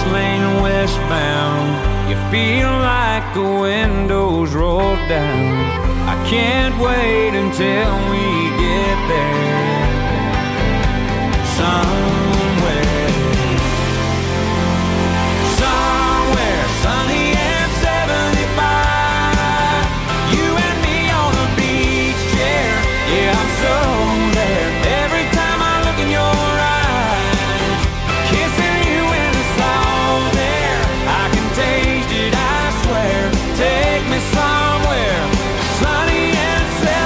lane westbound. You feel like the windows roll down. I can't wait until we get there. Somewhere sunny and 75. You and me on a beach chair. Yeah, I'm so there. Every time I look in your eyes, kissing you in the salt there. I can taste it, I swear. Take me somewhere sunny and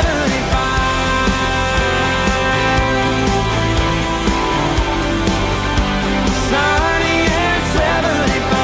75. Sunny and 75.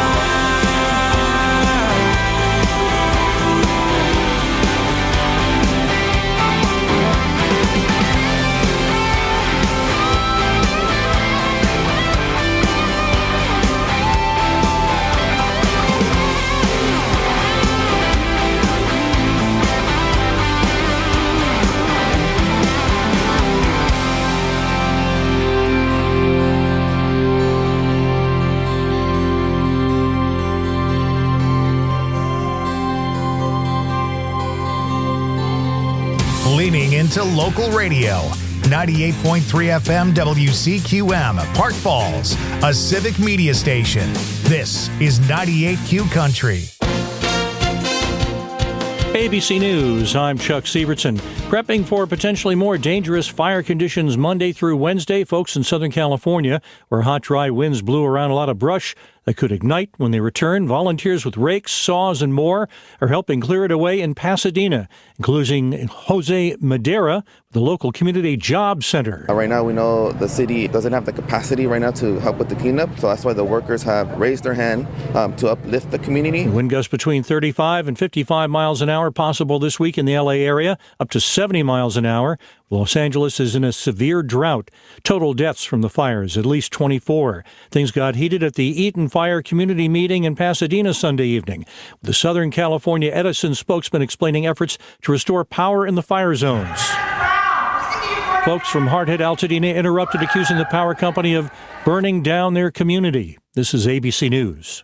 Leaning into local radio. 98.3 FM WCQM, Park Falls, a civic media station. This is 98Q Country. ABC News, I'm Chuck Sievertson. Prepping for potentially more dangerous fire conditions Monday through Wednesday, folks in Southern California, where hot, dry winds blew around a lot of brush that could ignite when they return. Volunteers with rakes, saws, and more are helping clear it away in Pasadena, including Jose Madera, the local community job center. Right now, we know the city doesn't have the capacity right now to help with the cleanup, so that's why the workers have raised their hand to uplift the community. Wind gusts between 35 and 55 miles an hour possible this week in the L.A. area, up to 70 miles an hour. Los Angeles is in a severe drought. Total deaths from the fires, at least 24. Things got heated at the Eaton Fire Community Meeting in Pasadena Sunday evening. The Southern California Edison spokesman explaining efforts to restore power in the fire zones. Folks from Hardhead Altadena interrupted, accusing the power company of burning down their community. This is ABC News.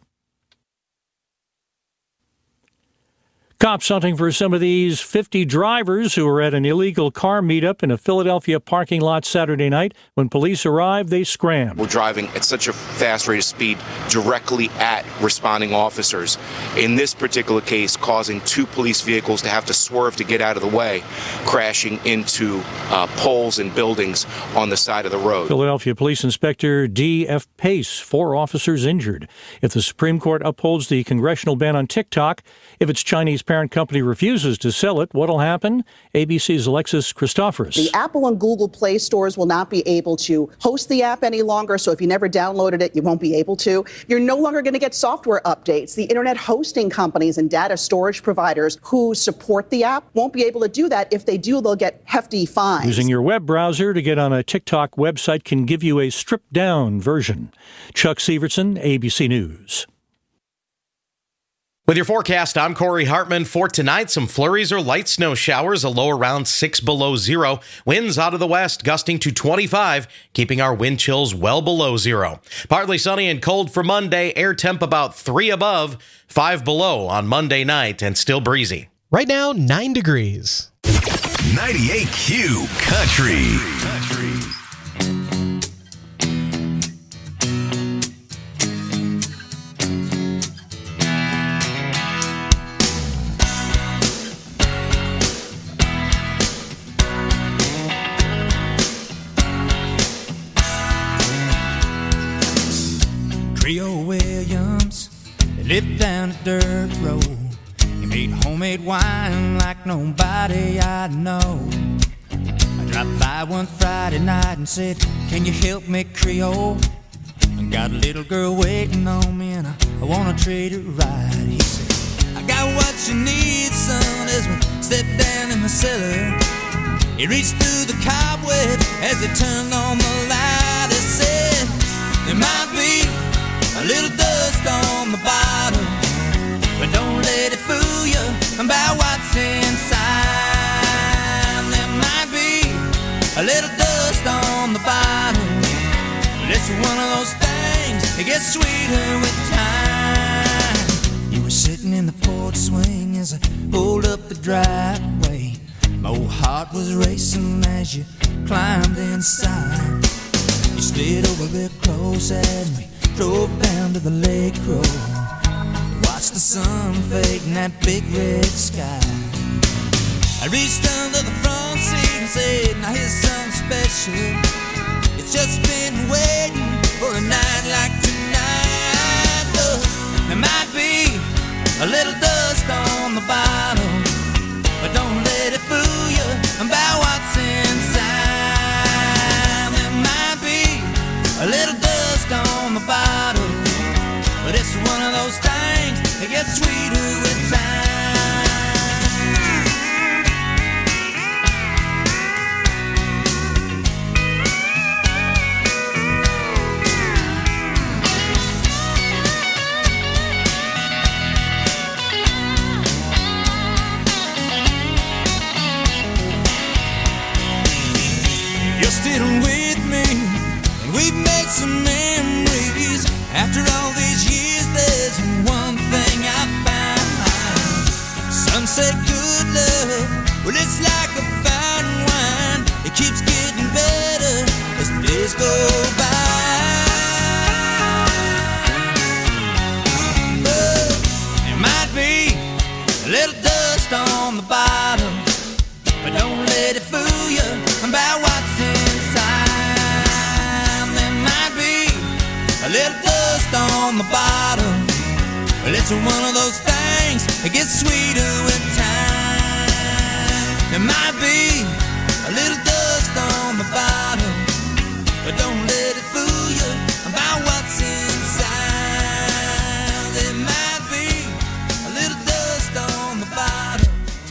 Cops hunting for some of these 50 drivers who were at an illegal car meetup in a Philadelphia parking lot Saturday night. When police arrived, they scrammed. We're driving at such a fast rate of speed directly at responding officers. In this particular case, causing two police vehicles to have to swerve to get out of the way, crashing into poles and buildings on the side of the road. Philadelphia Police Inspector D.F. Pace, 4 officers injured. If the Supreme Court upholds the congressional ban on TikTok, if its Chinese parent company refuses to sell it, what'll happen? ABC's Alexis Christoforous. The Apple and Google Play stores will not be able to host the app any longer, so if you never downloaded it, you won't be able to. You're no longer going to get software updates. The internet hosting companies and data storage providers who support the app won't be able to do that. If they do, they'll get hefty fines. Using your web browser to get on a TikTok website can give you a stripped-down version. Chuck Sievertson, ABC News. With your forecast, I'm Corey Hartman. For tonight, some flurries or light snow showers, a low around 6 below zero. Winds out of the west gusting to 25, keeping our wind chills well below zero. Partly sunny and cold for Monday, air temp about 3 above, 5 below on Monday night, and still breezy. Right now, 9 degrees. 98Q Country. Creole Williams lived down a dirt road. He made homemade wine like nobody I know. I dropped by one Friday night and said, "Can you help me, Creole? I got a little girl waiting on me and I wanna treat her right." He said, "I got what you need, son," as we stepped down in the cellar. He reached through the cobwebs as he turned on the light. He said, "There might be a little dust on the bottom, but don't let it fool you about what's inside. There might be a little dust on the bottom, but it's one of those things things, they get sweeter with time. You were sitting in the porch swing as I pulled up the driveway. My old heart was racing as you climbed inside. You slid over real close as we drove down to the lake road. Watched the sun fade in that big red sky. I reached under the front seat and said, now here's something special. It's just been waiting for a night like tonight. There might be a little dust on the bottom, but don't let it fool you about what's inside. There might be a little dust on the bottom, but it's one of those things that gets sweeter with time. You're still with me, and we've made some memories. After all these years, there's one thing I found. Some say good love, well it's like a fine wine. It keeps getting better as the days go by. But there might be a little dust on the bottom, but don't let it fool you about what's inside. There might be a little dust on the bottom, but it's one of those things that gets sweeter with time. There might be a little dust on the bottom, but don't let it fool you about what's inside. There might be a little dust on the bottom.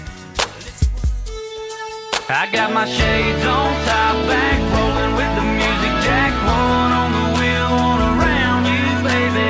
I got my shades on, top back, rolling with the music jack. One on the wheel, one around you, baby.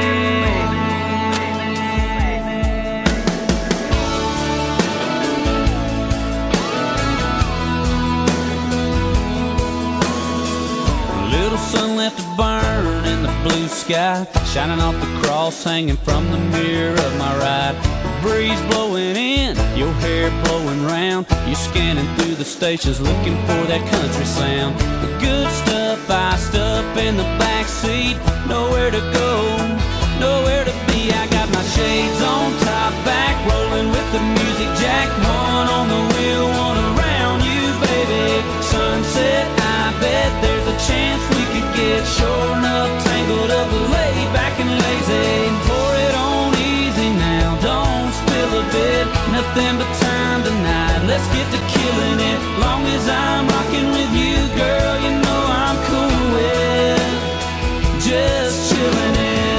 A little sun left to burn in the blue sky, shining off the cross hanging from the mirror of my ride. Breeze blowing in, your hair blowing round. You're scanning through the stations looking for that country sound. The good stuff iced up in the backseat. Nowhere to go, nowhere to be. I got my shades on, top back, rolling with the music jack. One on the wheel, one around you, baby. Sunset, I bet there's a chance we could get sure enough tangled up, laid back and lazy. Pour it on easy now, don't spill a bit. Nothing but time tonight, let's get to killing it. Long as I'm rocking with you, girl, you know I'm cool with just chilling it.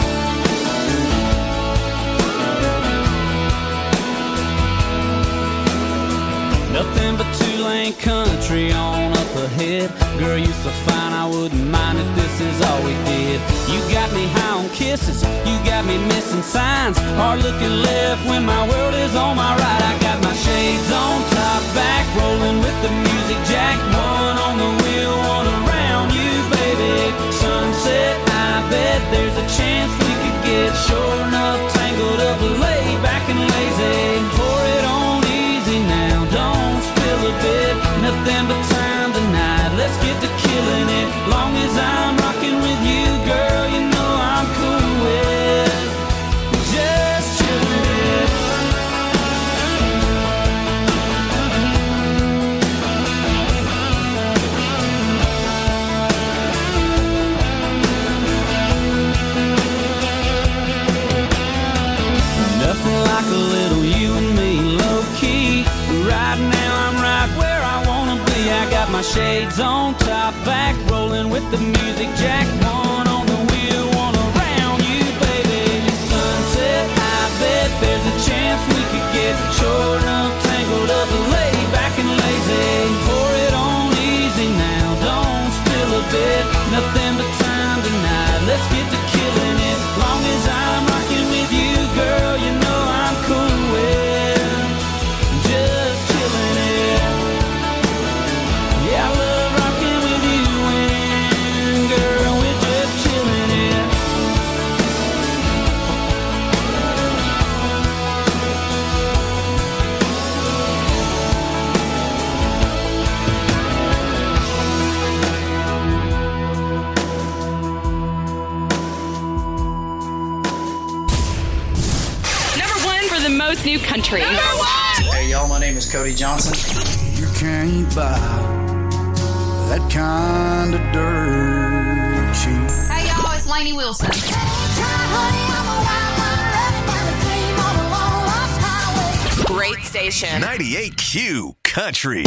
Nothing but two-lane country on up ahead. Girl, you so fine, I wouldn't mind if this is all we did. You got me high on kisses, you got me missing signs. Hard looking left when my world is on my right. I got my shades on, top back, rolling with the music jack. One on the wheel, one around you, baby. Sunset, I bet there's a chance we could get sure enough tangled up, laid back and lazy. Pour it on easy now, don't spill a bit. Nothing but time tonight, let's get to killing it. Long as I'm rocking with you, girl, you know I'm cool with just chilling it. Nothing like a little you and me, low key. Right now I'm right where I wanna be. I got my shades on, top back, rolling with the music jack. One on the wheel, one around you, baby. Sunset, I bet there's a chance we could get sure enough tangled up, laid back and lazy. Pour it on easy now, don't spill a bit. Nothing but time tonight, let's get to killing it. Long as I'm rocking with you, girl, you know I'm cool with just chilling it. Yeah, I love rocking with you, and girl, we're just chilling it. this new country. Hey, y'all, my name is Cody Johnson. You can't buy that kind of dirt cheap. Hey, y'all, it's Lainey Wilson. Great station. 98Q Country.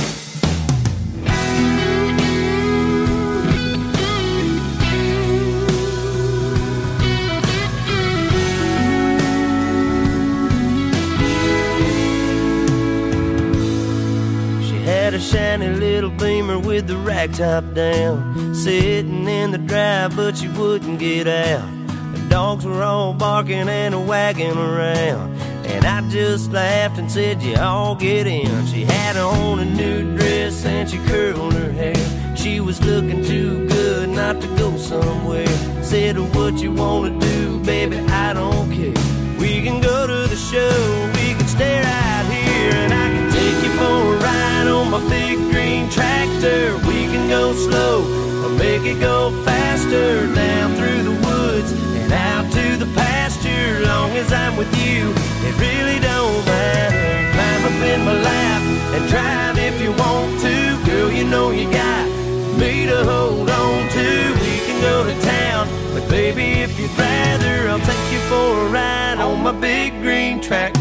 Had a shiny little Beamer with the rack top down, sitting in the drive, but she wouldn't get out. The dogs were all barking and wagging around, and I just laughed and said, you all get in. She had on a new dress and she curled her hair. She was looking too good not to go somewhere. Said, what you wanna do, baby, I don't care. We can go to the show, we can stay right here, and I can take you for a ride on my big green tractor. We can go slow or make it go faster, down through the woods and out to the pasture. Long as I'm with you, it really don't matter. Climb up in my lap and drive if you want to. Girl, you know you got me to hold on to. We can go to town, but baby, if you'd rather, I'll take you for a ride on my big green tractor.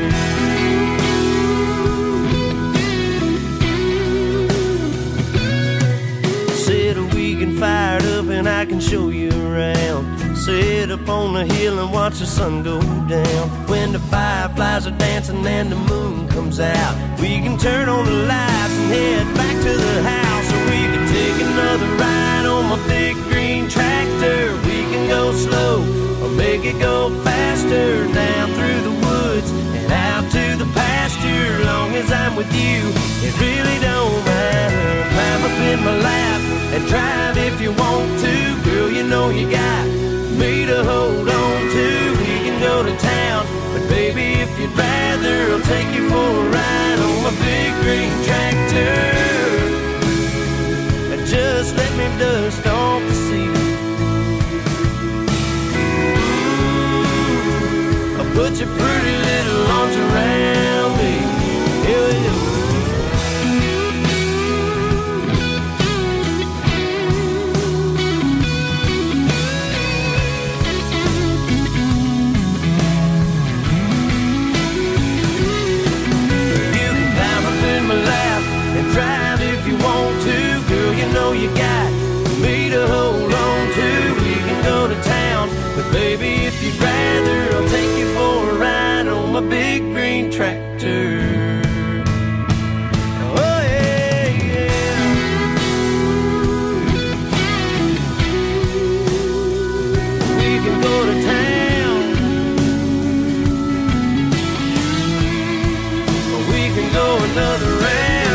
Fired up and I can show you around. Sit up on the hill and watch the sun go down. When the fireflies are dancing and the moon comes out, we can turn on the lights and head back to the house. Or we can take another ride on my big green tractor. We can go slow or make it go faster, down through the woods and out to the pasture. Long as I'm with you, it really don't matter. Climb up in my lap and drive if you want to. Girl, you know you got me to hold on to. We can go to town, but baby, if you'd rather, I'll take you for a ride on my big green tractor. Just let me dust off the seat. I'll put your pretty little arms around me. Yeah, yeah. Drive if you want to, girl, you know you got me to hold on to. We can go to town, but baby, if you'd rather, I'll take you for a ride on my big green tractor. Oh yeah, yeah. We can go to town, or we can go another round.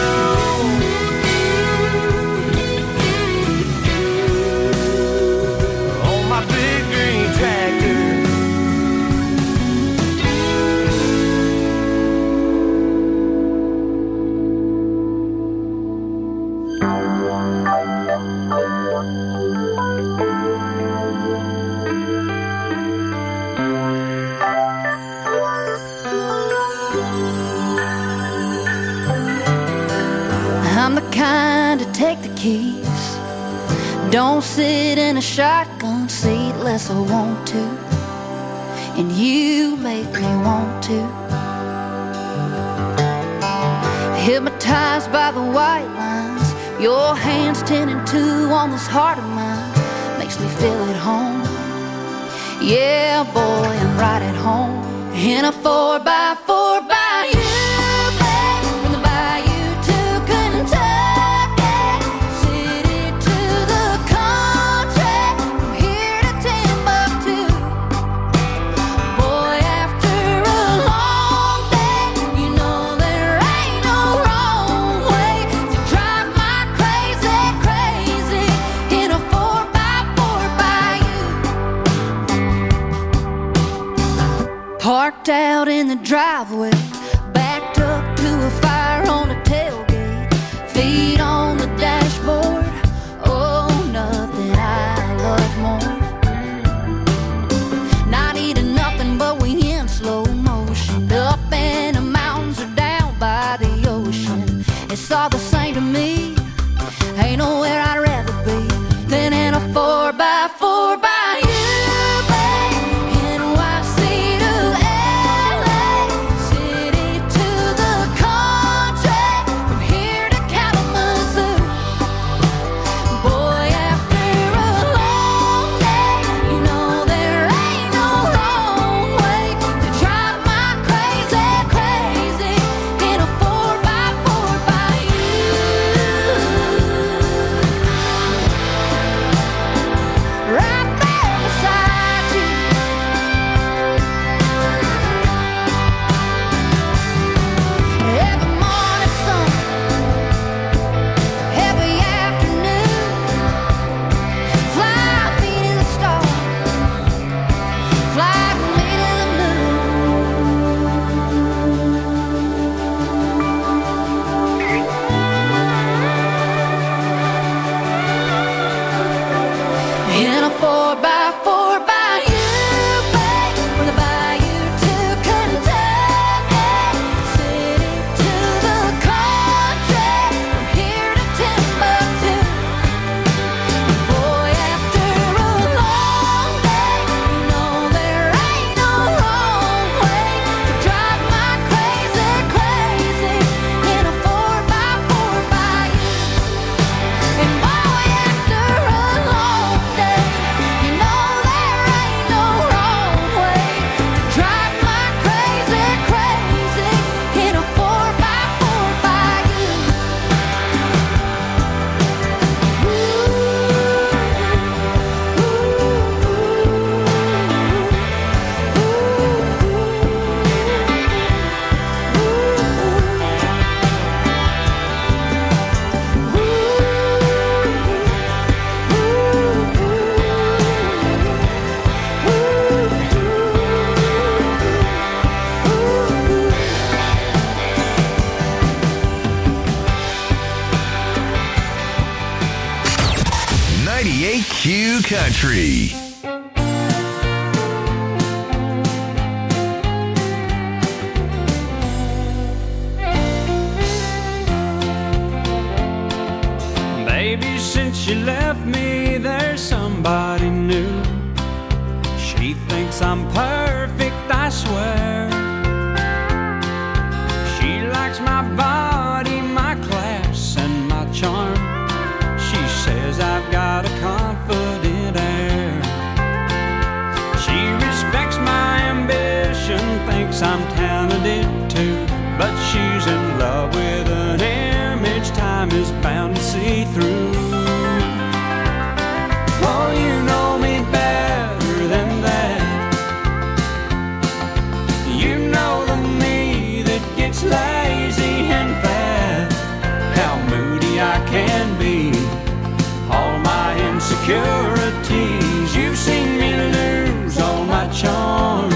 I'm the kind to take the keys, don't sit in a shotgun seat unless I want to, and you make me want to. Hypnotized by the white lines, your hands 10 and 2 on this heart of mine, makes me feel at home. Yeah, boy, I'm right at home in a 4x4 by you. Parked out in the driveway, backed up to a fire on the tailgate, feet on the dashboard. Oh, nothing I love more. Not eating nothing, but we in slow motion, up and 4x4 by you, babe, from the bayou to Kentucky, city to the country, from here to Timbuktu. Boy, after a long day, you know there ain't no wrong way to drive my crazy, crazy in a 4x4 by you. And boy, after a long day, you know there ain't no wrong way to drive my crazy, crazy in a 4x4 by you. Q Country. Baby, since you left me, there's somebody new. She thinks I'm perfect, I swear. She likes my body, my class, and my charm. She says I've got a confident air. She respects my ambition, thinks I'm talented too. But she's in love with an image time is bound to see through. Oh, you know me better than that. You know the me that gets lazy and fat. How moody I can be, all my insecurities. You've seen me lose all my charm.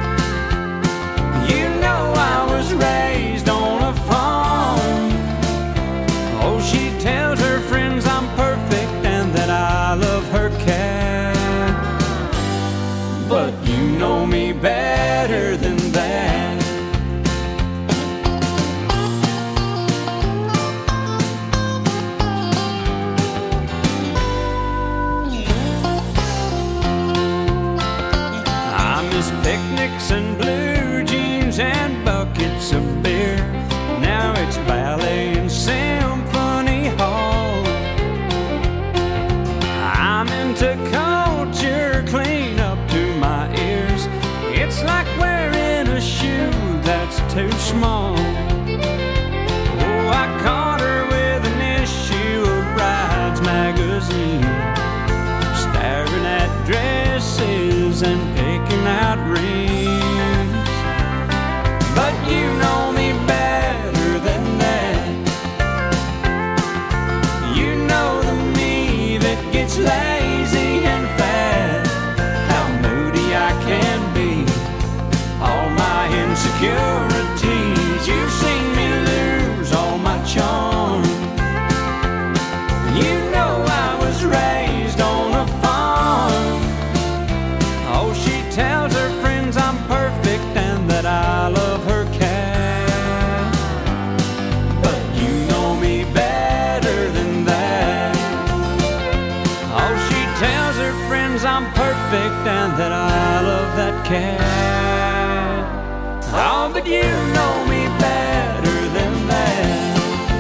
You know I was raised on a farm. Oh, she tells her friends I'm perfect and that I love her cat. But you know me better than that. Picnics and blue jeans and buckets of beer. Now it's ballet and symphony hall. I'm into culture clean up to my ears. It's like wearing a shoe that's too small. Oh, I caught her with an issue of Brides magazine, staring at dresses and picking out rings. But you know me better than that. You know the me that gets lazy and fat. How moody I can be, all my insecurities. You've seen me lose all my charm. You know I was raised on a farm. Oh, she tells her friends I'm perfect and that I love her cat. But you know me better than that. Oh, she tells her friends I'm perfect and that I love that cat. Oh, but you know me better than that.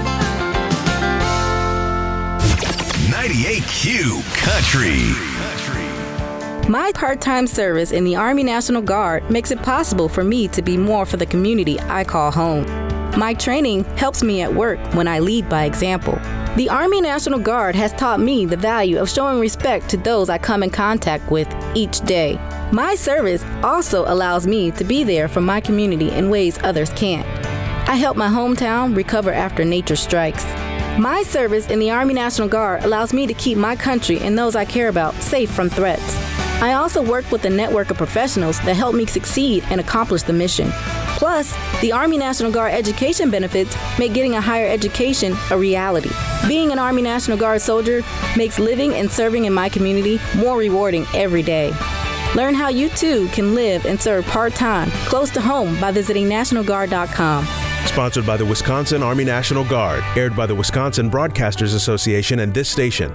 98Q Country. My part-time service in the Army National Guard makes it possible for me to be more for the community I call home. My training helps me at work when I lead by example. The Army National Guard has taught me the value of showing respect to those I come in contact with each day. My service also allows me to be there for my community in ways others can't. I help my hometown recover after nature strikes. My service in the Army National Guard allows me to keep my country and those I care about safe from threats. I also work with a network of professionals that help me succeed and accomplish the mission. Plus, the Army National Guard education benefits make getting a higher education a reality. Being an Army National Guard soldier makes living and serving in my community more rewarding every day. Learn how you too can live and serve part-time, close to home by visiting NationalGuard.com. Sponsored by the Wisconsin Army National Guard, aired by the Wisconsin Broadcasters Association and this station.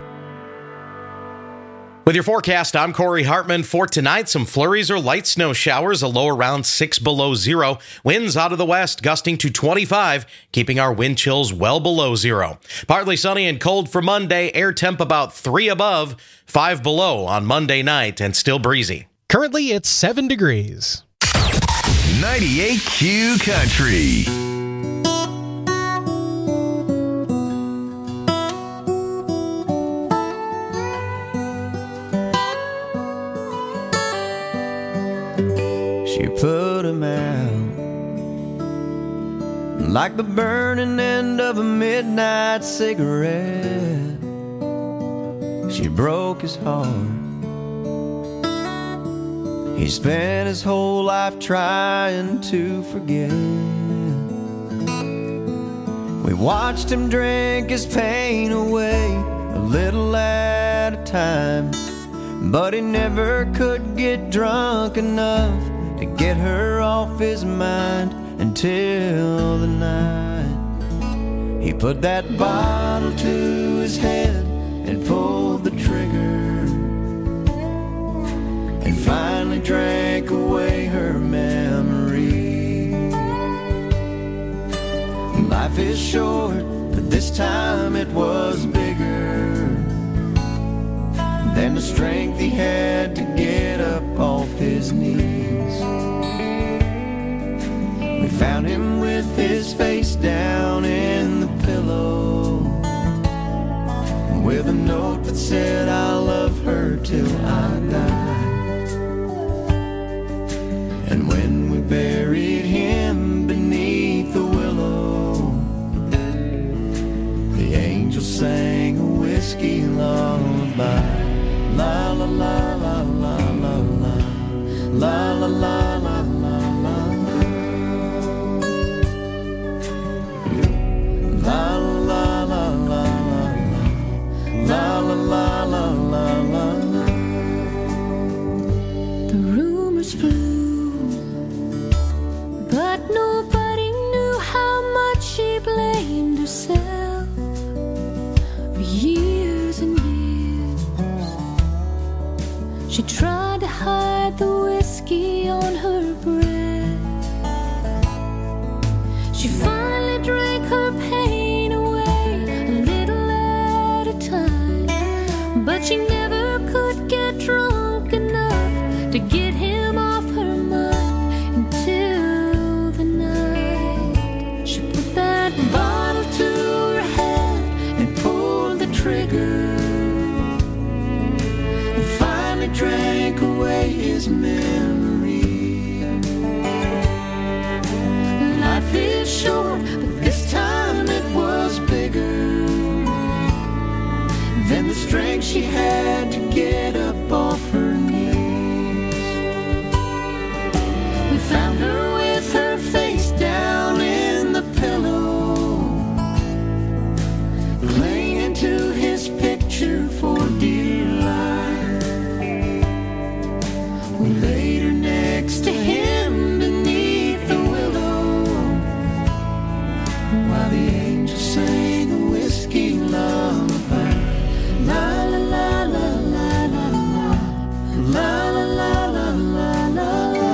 With your forecast, I'm Corey Hartman. For tonight, some flurries or light snow showers, a low around 6 below zero. Winds out of the west, gusting to 25, keeping our wind chills well below zero. Partly sunny and cold for Monday, air temp about 3 above, 5 below on Monday night, and still breezy. Currently, it's 7 degrees. 98Q Country. She put him out like the burning end of a midnight cigarette. She broke his heart. He spent his whole life trying to forget. We watched him drink his pain away a little at a time, but he never could get drunk enough to get her off his mind until the night he put that bottle to his head and pulled the trigger and finally drank away her memory. Life is short, but this time it was bigger than the strength he had to get up off his knees. We found him with his face down in the pillow, with a note that said, "I love her till I die." And when we buried him beneath the willow, the angel sang a whiskey lullaby. La la la la la la la, la la la la la la la, la la la la la la la la la. The rumors flew, but nobody knew how much she blamed herself for years and years. She tried to hide the whiskey on her breath. She finally drank her pain away a little at a time, but she never could get drunk enough to get him off her mind until the night she put that bottle to her head and pulled the trigger and finally drank away his memory. Life is short, but this time it was bigger than the strength she had to get up off her knees. We found her with her face down in the pillow, clinging to his picture for dear life. We laid her next to him beneath the willow, while the angel sang a whiskey lullaby. La la la la la la la, la la la la la la la.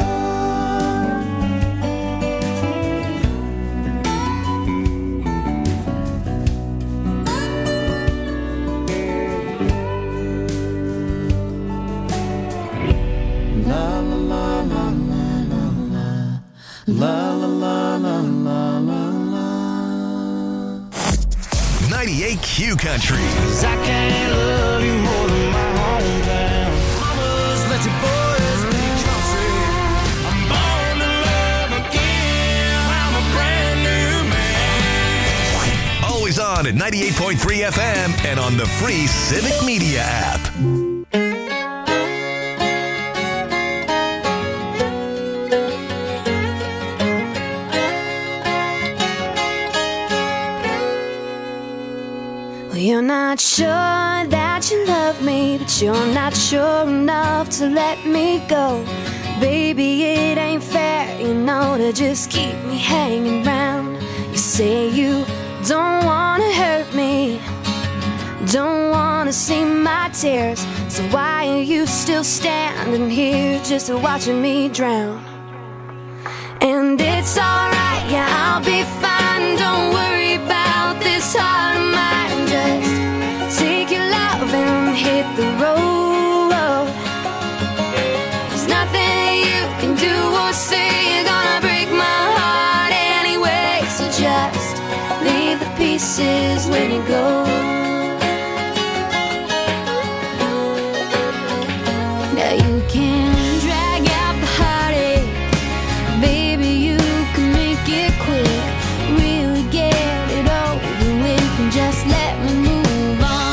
La la la la la la la, la la la la la la. 98Q Country. 'Cause I can't love you more than my hometown. Mamas, let your boys be country. I'm born to love again. I'm a brand new man. Always on at 98.3 FM and on the free Civic Media app. not sure that you love me, but you're not sure enough to let me go. Baby, it ain't fair, you know, to just keep me hanging round. You say you don't wanna hurt me, don't wanna see my tears, so why are you still standing here just watching me drown? And it's alright, yeah, I'll be fine, don't worry about this heart of mine. Just take your love and hit the road. There's nothing you can do or say, you're gonna break my heart anyway. So just leave the pieces when you go. Now you can drag out the heartache, baby, you can make it quick. Really get it over with and just let me move on.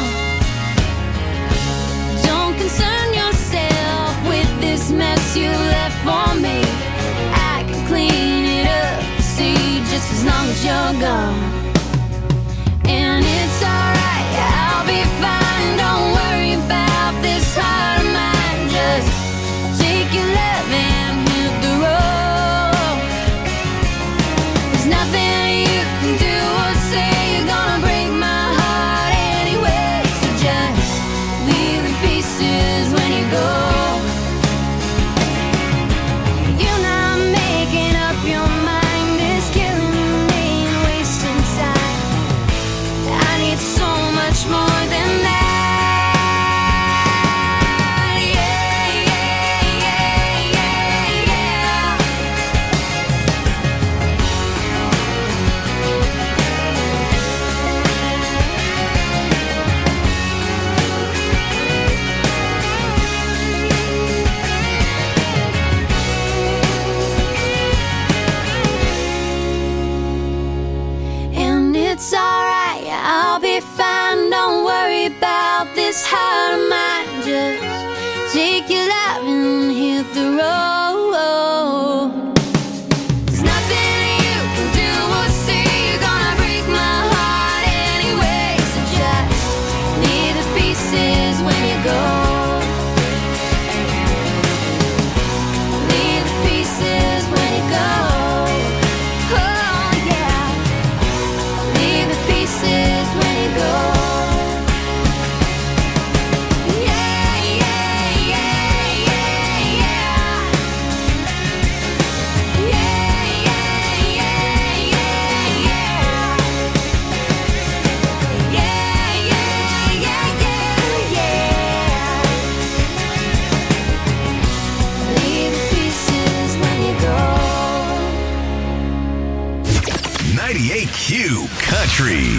Don't concern yourself with this mess you left for me. I can clean it up, see, just as long as you're gone. And it's alright, I'll be fine, don't worry about this heart of mine. Just take your love and hit the road. There's nothing you can do or say, you're gonna break my heart anyway. So just leave the pieces when you go. You're not making up your mind, it's killing me and wasting time. I need so much more than that. And it's alright, I'll be fine, don't worry about this heart of mine. Just take your love and hit the road. There's nothing you can do or say, you're gonna break my heart anyway. So just leave the pieces when you go. Leave the pieces when you go. Oh yeah. Leave the pieces when you go. Yeah, yeah, yeah, yeah, yeah. Yeah, yeah, yeah, yeah, yeah. Yeah, yeah, yeah, yeah, yeah. Leave the pieces when you go. 98Q Country.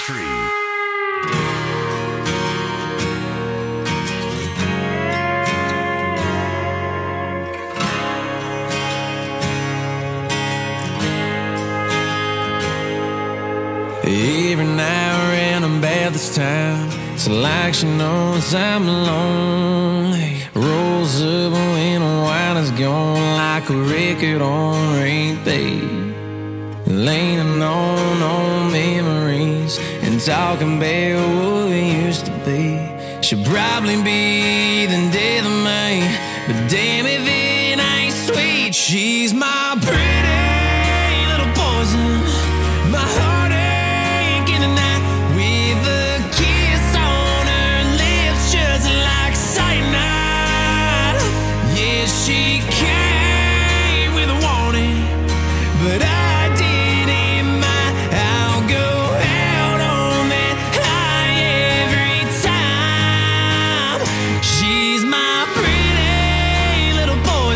Every now and then about this time, it's like she knows I'm lonely. Rolls up when the wine is gone, like a record on repeat. Leaning on old memories and talking about what we used to be. She'll probably be the death of me, but damn if it ain't sweet. She's my pretty little poison, my heartache in the night, with a kiss on her lips just like cyanide. Yeah, she came with a warning, but I didn't mind. I'll go out on that high every time. She's my pretty little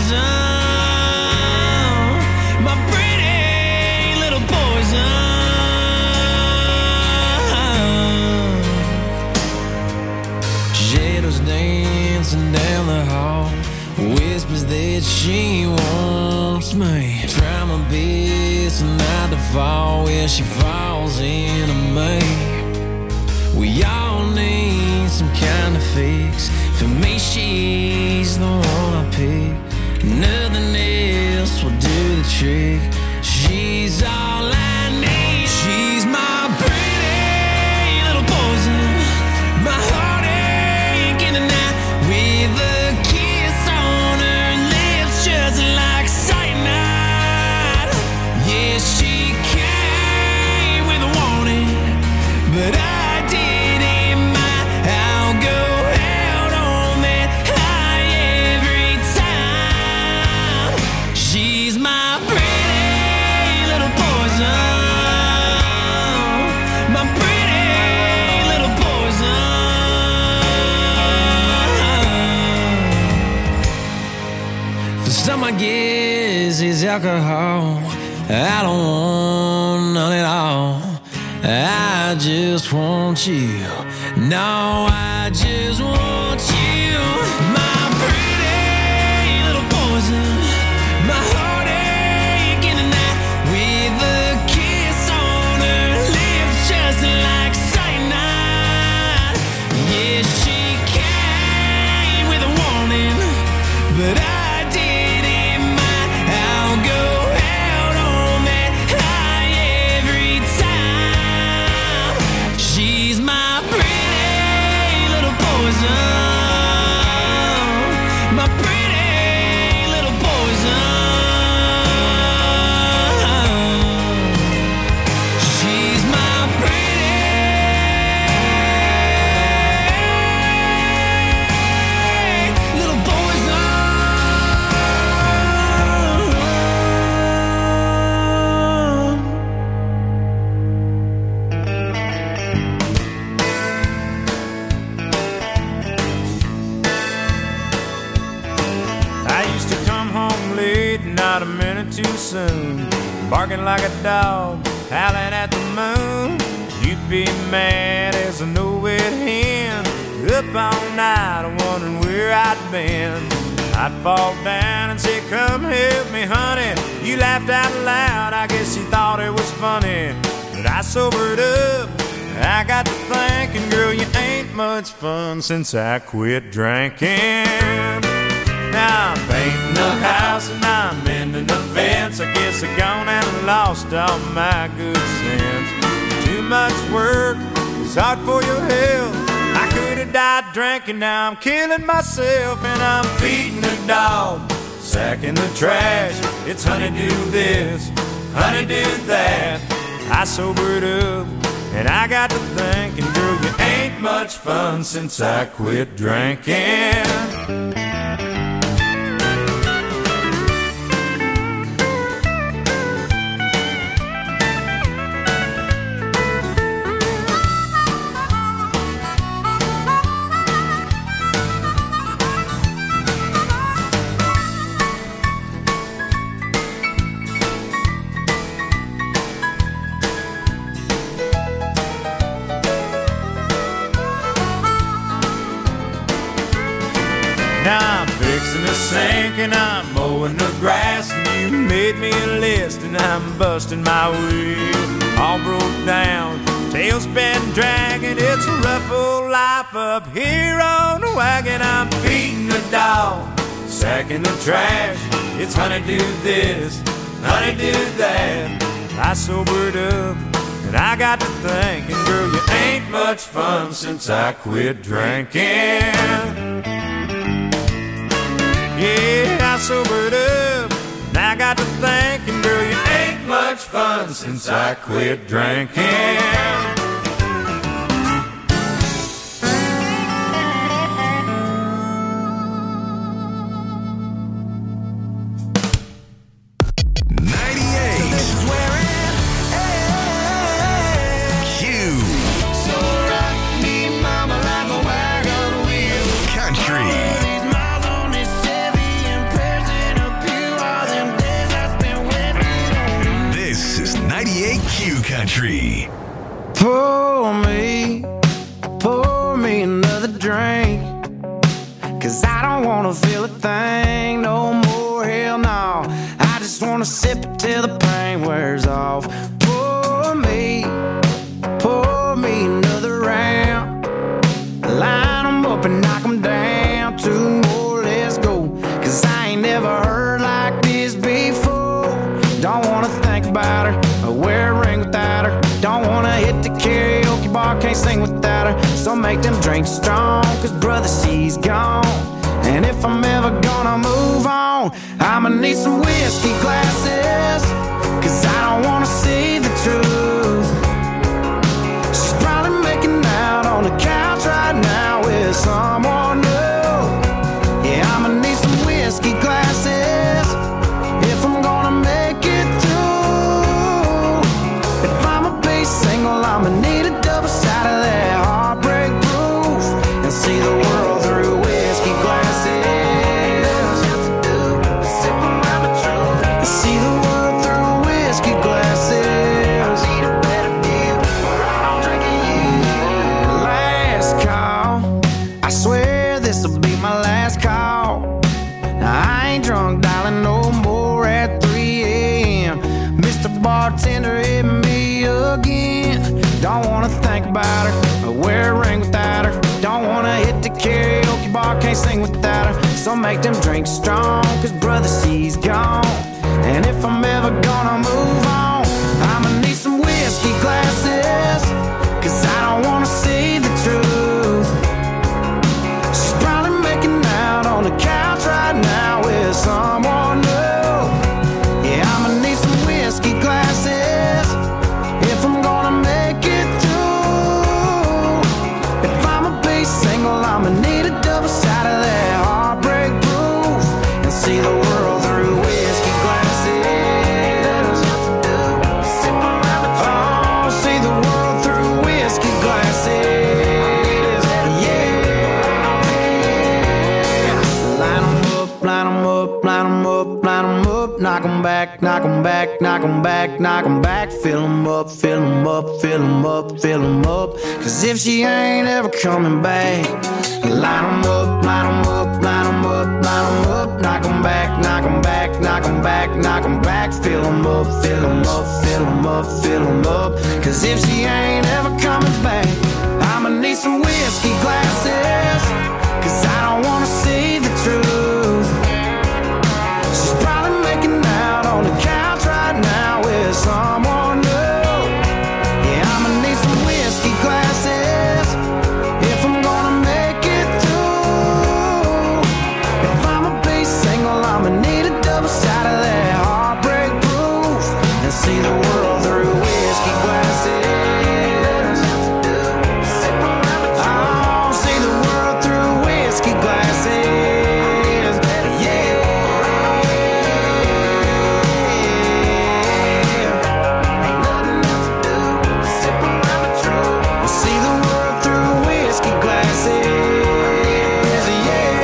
poison, my pretty little poison. Shadows dancing down the hall, whispers that she wants me. Try my best not to fall where she falls into me. We all need some kind of fix. For me, she's the one I pick. Nothing else will do the trick. She's all I need. She's my pretty little poison, my guess is alcohol. I don't want none at all. I just want you. No, I just want you. My pretty little poison. My heartache in the night with a kiss on her lips just like cyanide. Yeah, she came with a warning, but I didn't mind. I'll go out on that high every time. She's my pretty little poison. My pretty little poison. She's my pretty little poison. I used to come home late, not a minute too soon, barking like a dog, howling at the moon. You'd be mad as a no-wet hen, up all night wondering where I'd been. I'd fall down and say, come help me, honey. You laughed out loud, I guess you thought it was funny. But I sobered up, I got to thinking, girl, you ain't much fun since I quit drinking. Now I'm painting the house and I'm mending the fence. I guess I gone and lost all my good sense. Too much work, it's hard for your health. I could have died drinking, now I'm killing myself. And I'm feeding the dog, sacking the trash. It's honey do this, honey do that. I sobered up and I got to thinking, girl, you ain't much fun since I quit drinking. Now I'm fixing the sink and I'm mowing the grass, and you made me a list and I'm busting my wheel. All broke down, tailspin dragging, it's a rough old life up here on the wagon. I'm feeding the dog, sacking the trash. It's honey do this, honey do that. I sobered up and I got to thinking, girl, you ain't much fun since I quit drinking. Yeah, I sobered up, and I got to thinking, girl, you ain't much fun since I quit drinking. 98Q Country. Pour me another drink, 'cause I don't wanna feel a thing no more, hell no. I just wanna sip it till the pain wears off. Pour me another round. Line 'em up and knock 'em down. Two more, let's go, 'cause I ain't never heard like this before. Don't wanna think about her or wear a ring without her. Don't wanna hit the karaoke bar, can't sing without her. So make them drinks strong, 'cause brother, she's gone. And if I'm ever gonna move on, I'ma need some whiskey glasses, 'cause I don't wanna see the truth. She's probably making out on the couch right now with someone new. Yeah, I'ma need some whiskey glasses if I'm gonna make it through. If I'ma be single, I'ma need a double shot of that heartbreak proof and see the world through whiskey glasses. this'll be my last call. Now, I ain't drunk, darling, no more at 3 a.m. Mr. Bartender, hit me again. Don't wanna think about her or wear a ring without her. Don't wanna hit the karaoke bar, can't sing without her. So make them drinks strong, cause brother, she's gone. And if I'm ever gonna move on, I'ma need some whiskey glasses, cause I don't wanna see the truth. She's probably making out on the couch right now with someone new. Yeah, I'ma need some whiskey glasses if I'm gonna make it through. If I'ma be single, I'ma need a double shot of that heartbreak proof and see the world through whiskey glasses. Oh, see the world through whiskey glasses. Yeah. Line 'em up, line 'em up, line 'em up, line 'em up. Knock 'em back, knock 'em back, knock 'em back, knock 'em back. Fill 'em up, fill 'em up, fill 'em up, fill 'em up. Cause if she ain't ever coming back, line 'em up, line 'em up, line 'em up, line 'em up. Knock 'em back, knock 'em back, knock 'em back, knock 'em back. Fill 'em up, fill 'em up, fill 'em up, fill 'em up. Cause if she ain't ever coming back, I'ma need some whiskey glasses, cause I don't wanna see the truth. She's probably making out on the couch right now with someone new. Yeah, I'ma need some whiskey glasses if I'm gonna make it through. If I'ma be single, I'ma need a double shot of that heartbreak proof and see the world through whiskey glasses. Oh, see the world through whiskey glasses. Yeah. Ain't nothing else to do but sip around the truth. See the world through whiskey glasses. Yeah.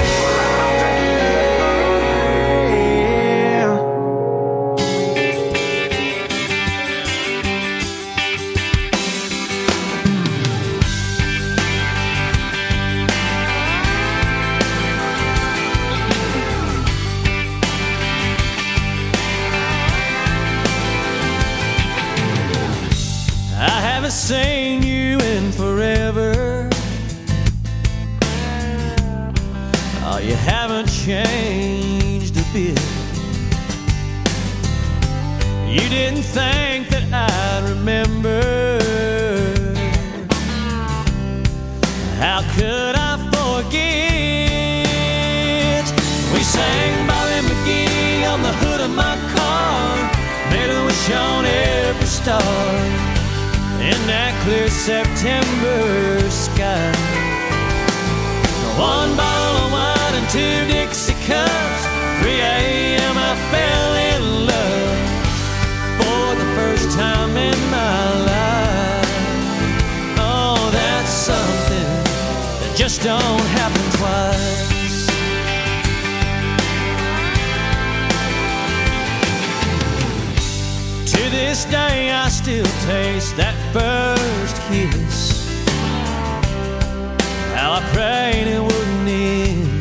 I haven't seen you in forever. Oh, you haven't changed a bit. You didn't think that I'd remember. How could I forget? We sang Bobby McGee on the hood of my car, made a wish on every star in that clear September sky. One bottle of wine and 2 Dixie cups. 3 a.m. I fell in love for the first time in my life. Oh, that's something that just don't happen twice. To this day I still taste that first kiss. How I prayed it wouldn't end.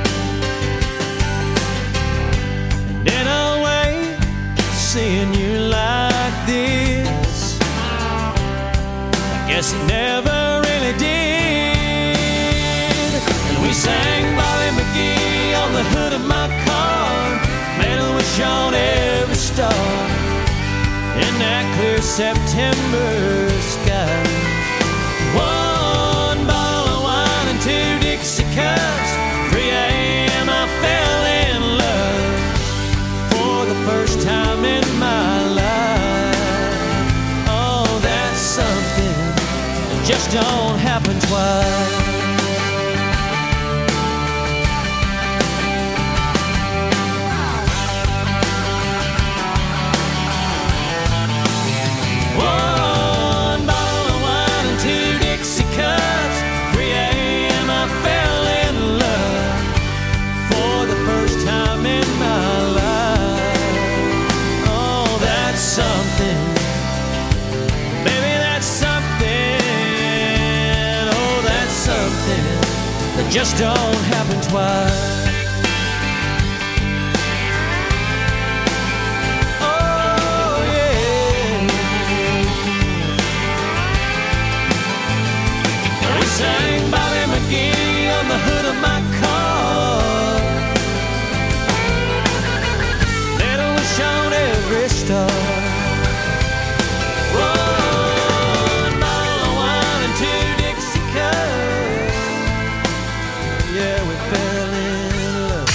And in a way, seeing you like this, I guess it never really did. And we sang Bobby McGee on the hood of my car, made a wish on every star in that clear September sky. One bottle of wine and 2 Dixie cups. 3 a.m. I fell in love for the first time in my life. Oh, that's something that just don't happen twice. One bottle of wine and 2 Dixie cups. 3 a.m. I fell in love for the first time in my life. Oh, that's something. Baby, that's something. Oh, that's something. don't happen twice. Oh, yeah. We sang Bobby McGee on the hood of my car. Little wish on every star. One bottle of wine and 2 Dixie cups. Yeah, we fell in love.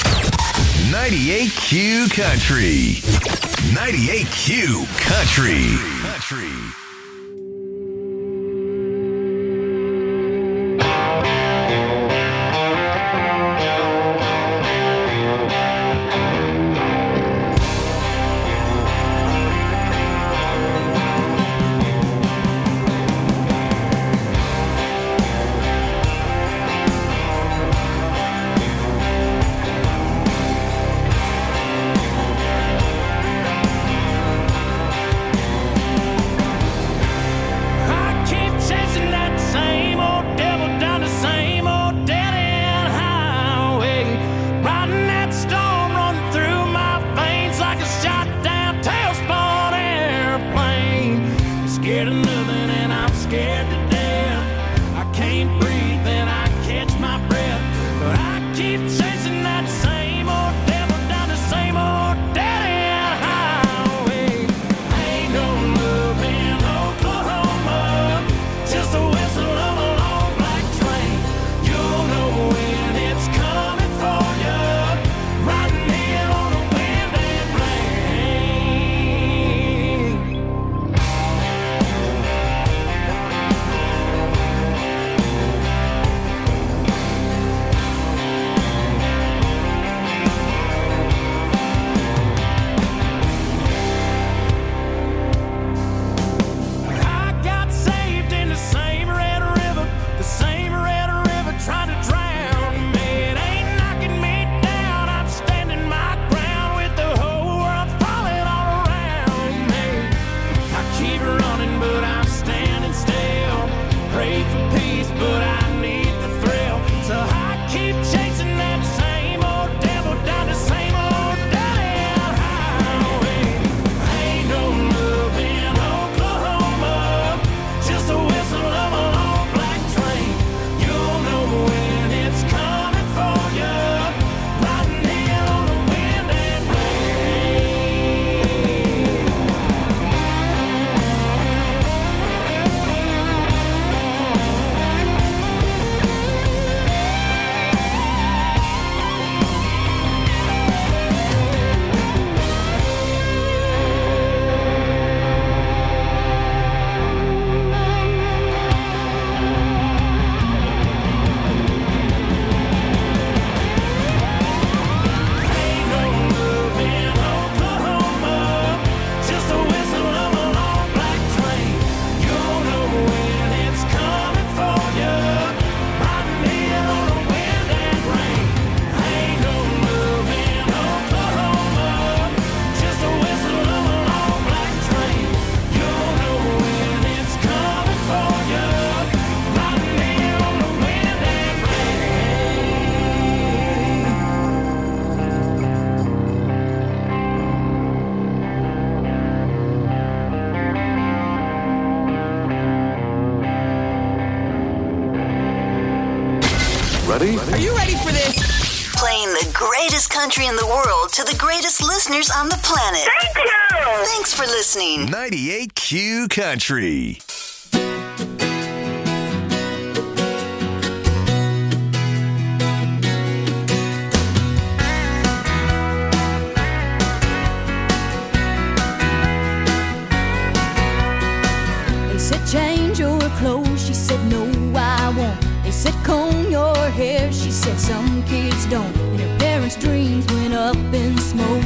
98Q Country. 98Q Country. Ready? Are you ready for this? Playing the greatest country in the world to the greatest listeners on the planet. Thank you! Thanks for listening. 98Q Country. They said change your clothes, she said no I won't. They said comb your hair, she said some kids don't. And her parents' dreams went up in smoke.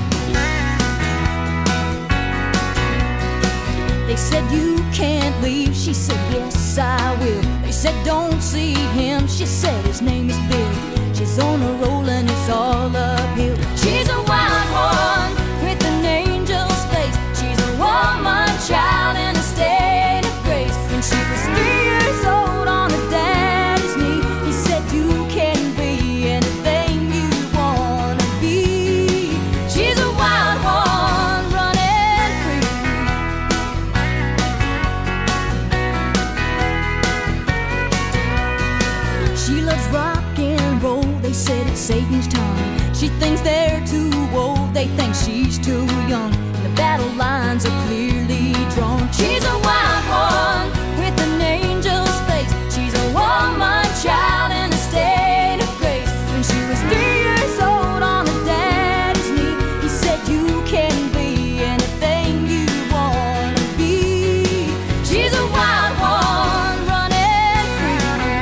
They said you can't leave, she said yes I will. They said don't see him, she said his name is Bill. She's on a roll and it's all uphill. She's a wild one with an angel's face. She's a woman child in a state of grace. When she was 3 years old on her daddy's knee, he said you can't said it's Satan's tongue. She thinks they're too old, they think she's too young. And the battle lines are clearly drawn. She's a wild one with an angel's face. She's a woman child in a state of grace. When she was 3 years old on her daddy's knee, he said you can be anything you wanna be. She's a wild one running free.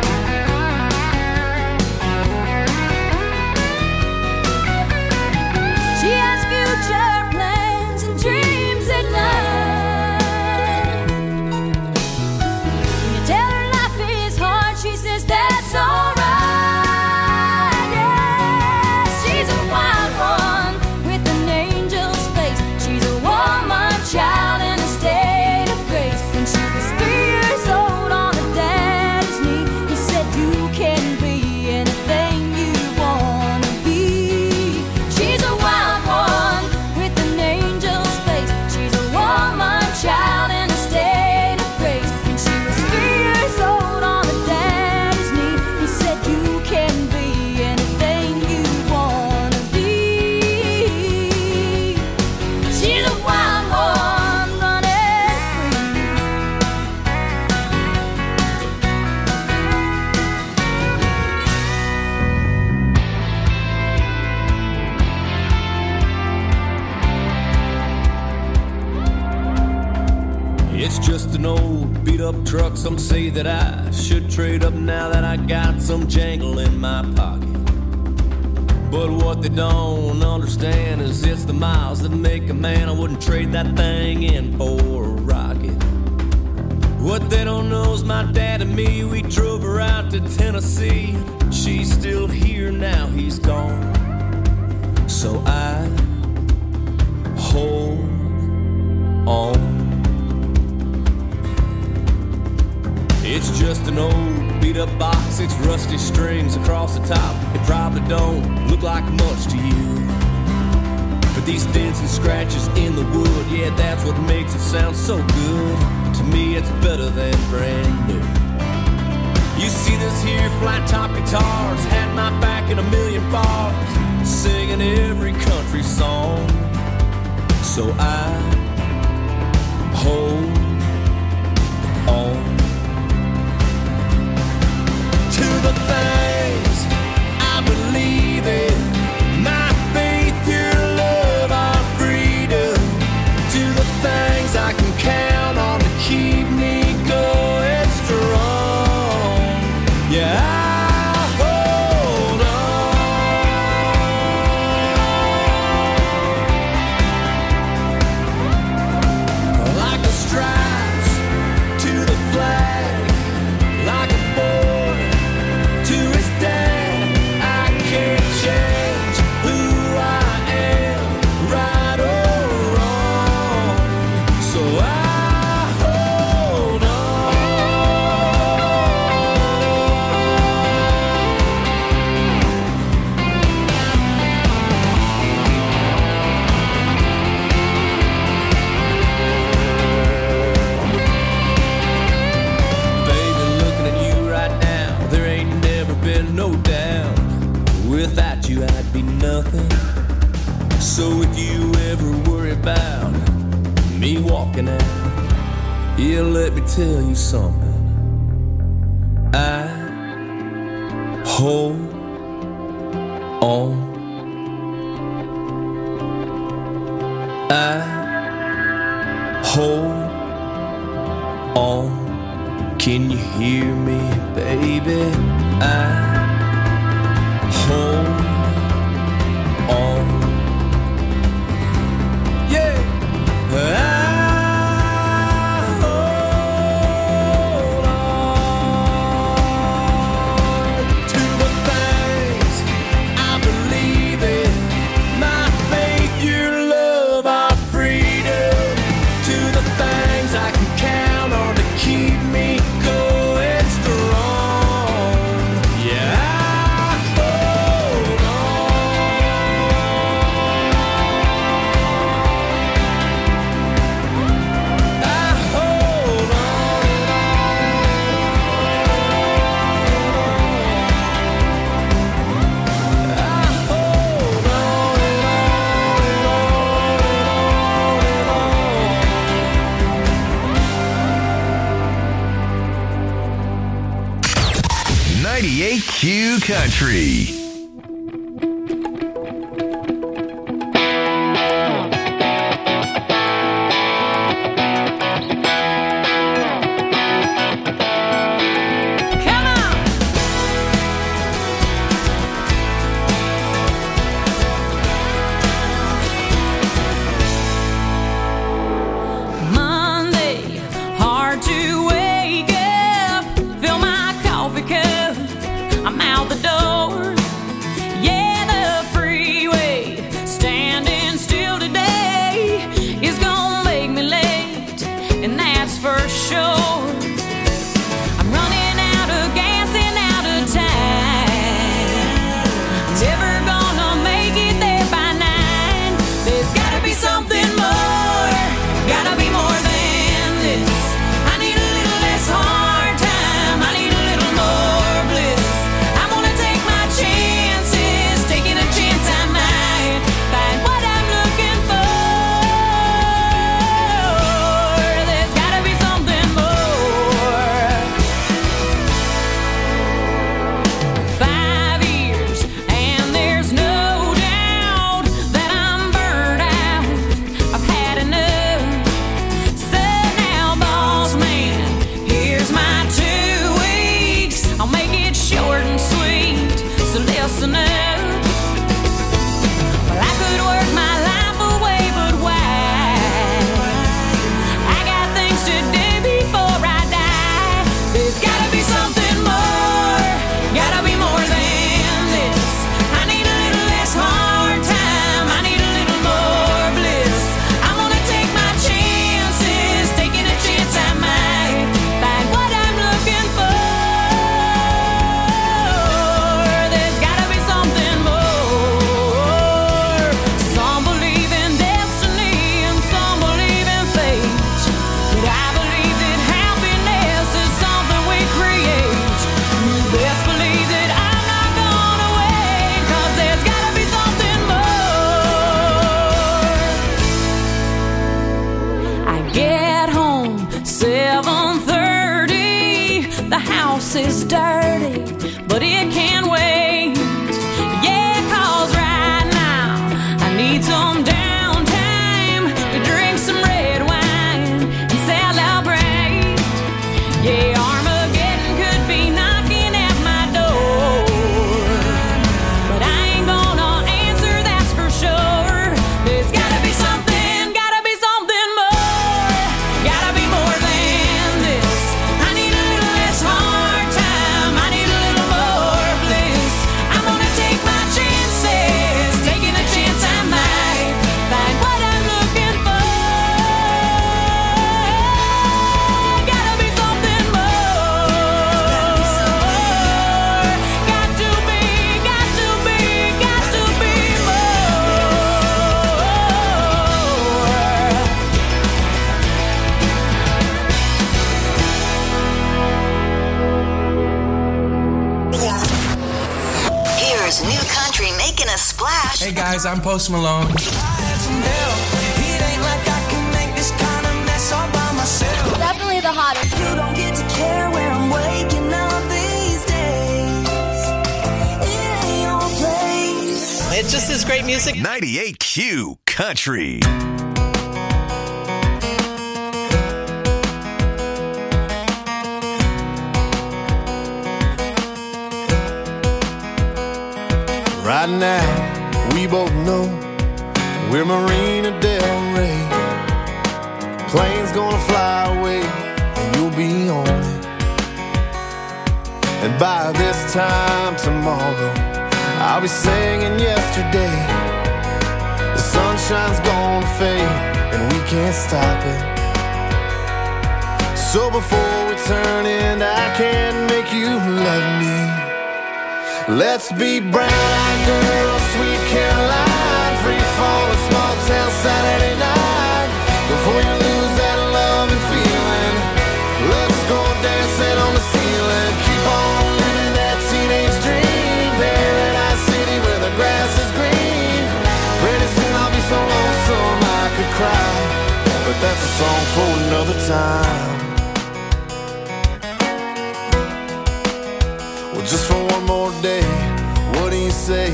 She has future plans and dreams at night. When you tell her life is hard, she says that's alright. Yeah, she's a wild one with an angel's face. She's a woman child in a state of grace. When she was 3 years old on her daddy's knee, he said you can be anything you wanna be. She's a wild one with an angel's face. She's a woman child in a state of grace. When she was 3 years old on her daddy's knee, he said you can be anything you wanna be. She's a wild one running free. It's just an old beat up truck. Some say that I should trade up now that I got some jangle in my pocket. But what they don't understand is it's the miles that make a man. I wouldn't trade that thing in for a rocket. What they don't know is my dad and me, we drove her out to Tennessee. She's still here now, he's gone. So I hold on. It's just an old beat up box, it's rusty strings across the top. It probably don't look like much to you, but these dents and scratches in the wood, yeah, that's what makes it sound so good. To me it's better than brand new. You see this here flat top guitars had my back in a million bars, singing every country song. So I hold on to the things I believe in, my faith, your love, our freedom, to the things I can count on to keep me going strong. Yeah, I hold on like the stripes to the flag, like a boy to his dad. I can't change who I am, right or wrong. So I hold Baby, looking at you right now, there ain't never been no doubt. Without you, I'd be nothing. So if you ever worry about me walking out, yeah, let me tell you something. I hold on. I hold on. Can you hear me, baby? I hold on. Yeah. I hold on to the things I believe in, my faith, your love, our freedom, to the things I can count on to keep me going strong. Yeah. Country. Is dirty, but it can wait. Yeah, 'cause right now I need some downtime to drink some red wine and celebrate. Yeah, Armageddon could be knocking at my door, but I ain't gonna answer, that's for sure. There's gotta be something more, gotta be more than this. I need a little less hard time, I need a little more bliss. I'm gonna take my chances, taking a chance I might find what I'm looking for. Gotta be something more. Got to be Here's new country making a splash. Hey guys, I'm Post Malone. Definitely the hottest. You don't get to care where I'm waking up these days. It ain't your place. It's just this great music. 98Q Country. Right now, we both know we're Marina Del Rey. Plane's gonna fly away, and you'll be on it. And by this time tomorrow, I'll be singing yesterday. The sunshine's gonna fade, and we can't stop it. So before we turn in, I can't make you love me. Let's be brown-eyed girls, sweet Caroline, free fall of small town Saturday night. Before you lose that love and feeling, let's go dancing on the ceiling. Keep on living that teenage dream, Paradise City where the grass is green. Pretty soon I'll be so lonesome I could cry, but that's a song for another time. Well, just for one more day,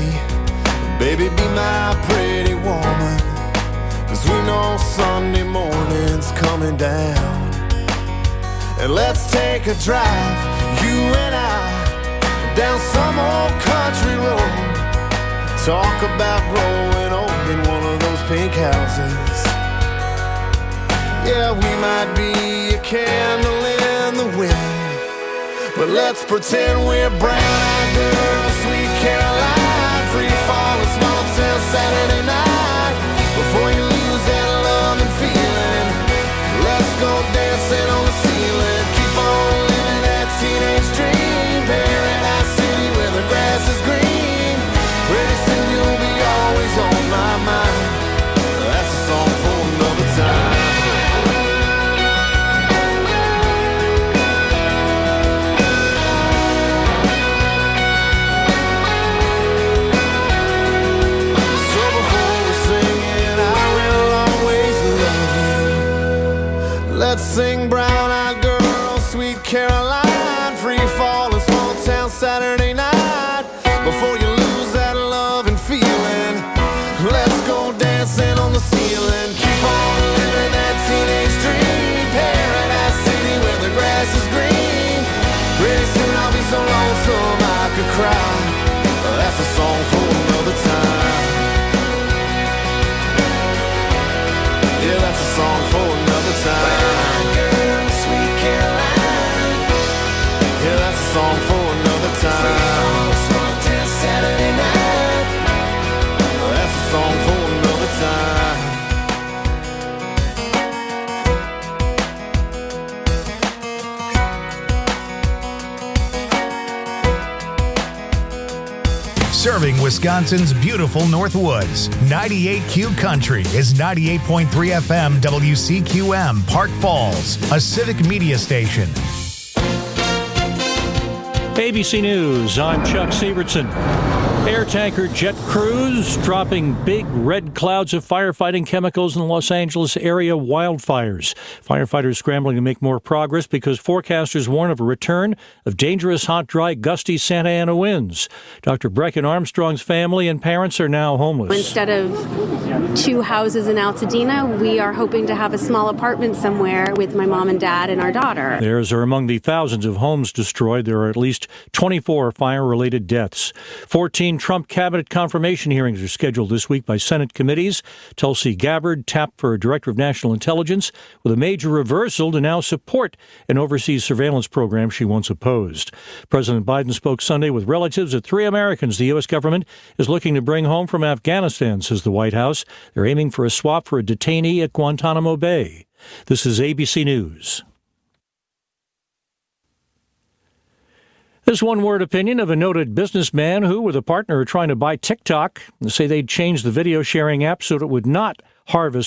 Baby, be my pretty woman, 'cause we know Sunday morning's coming down. And let's take a drive, you and I, down some old country road. Talk about growing old in one of those pink houses. Yeah, we might be a candle in the wind, but let's pretend we're brown-eyed girls, sweet Caroline, free fall, a small town Saturday night. Before you lose that love and feeling, let's go dancing on the ceiling. Keep on living that teenage dream, Paradise City where the grass is green. Pretty soon you'll be always on my mind. That's a song for another time. Let's sing brown-eyed girl, sweet Caroline, free fall, a small town Saturday night. Before you lose that love and feeling, let's go dancing on the ceiling. Keep on living that teenage dream, Paradise City where the grass is green. Pretty soon I'll be so lonesome I could cry. That's a song for another time. Yeah, that's a song for another time. Song for another time. Saturday night. That's a song for another time. Serving Wisconsin's beautiful Northwoods, 98Q Country is 98.3 FM WCQM, Park Falls, a civic media station. ABC News, I'm Chuck Sievertson. Air tanker jet crews dropping big red clouds of firefighting chemicals in the Los Angeles area wildfires. Firefighters scrambling to make more progress because forecasters warn of a return of dangerous, hot, dry, gusty Santa Ana winds. Dr. Brecken Armstrong's family and parents are now homeless. Instead of 2 houses in Altadena, we are hoping to have a small apartment somewhere with my mom and dad and our daughter. Theirs are among the thousands of homes destroyed. There are at least 24 fire-related deaths. 14 Trump cabinet confirmation hearings are scheduled this week by Senate committees. Tulsi Gabbard tapped for a director of national intelligence with a major reversal to now support an overseas surveillance program she once opposed. President Biden spoke Sunday with relatives of 3 Americans the U.S. government is looking to bring home from Afghanistan, says the White House. They're aiming for a swap for a detainee at Guantanamo Bay. This is ABC News. This one-word opinion of a noted businessman who, with a partner, are trying to buy TikTok. They say they'd change the video-sharing app so that it would not harvest